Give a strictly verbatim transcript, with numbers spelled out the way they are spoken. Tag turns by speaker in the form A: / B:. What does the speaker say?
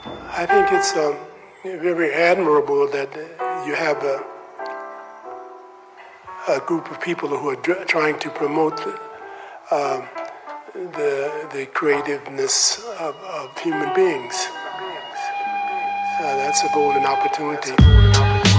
A: I think it's um, very admirable that you have a, a group of people who are dr- trying to promote the, um, the, the creativeness of, of human beings. Uh, that's a golden opportunity.